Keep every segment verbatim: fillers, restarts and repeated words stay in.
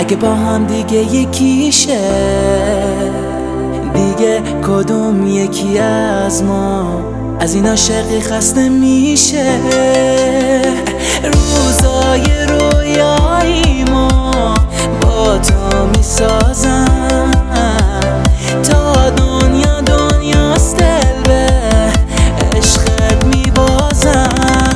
اگه با هم دیگه یکیشه، دیگه کدوم یکی از ما از این عاشقی خسته میشه؟ روزای رویایی ما با تو میسازم تا دنیا دنیاست، دل به عشقت میبازم.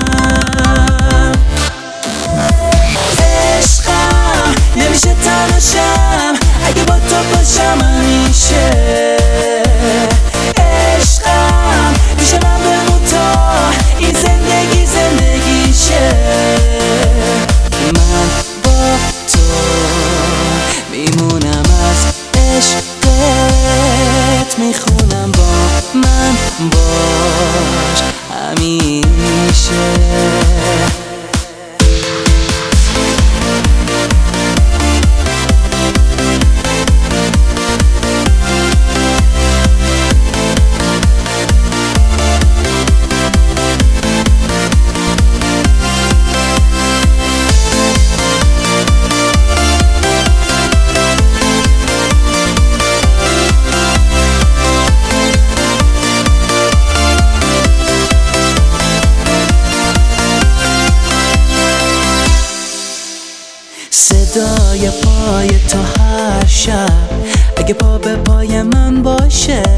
عشقم نمیشه تنهاشم اگه با تو باشم همیشه. عشقم میشه من بمون تا این زندگی زندگیشه. من با تو میمونم، از عشقت میخونم، با من باش همیشه. صدای پای تو هر شب اگه پا به پای من باشه،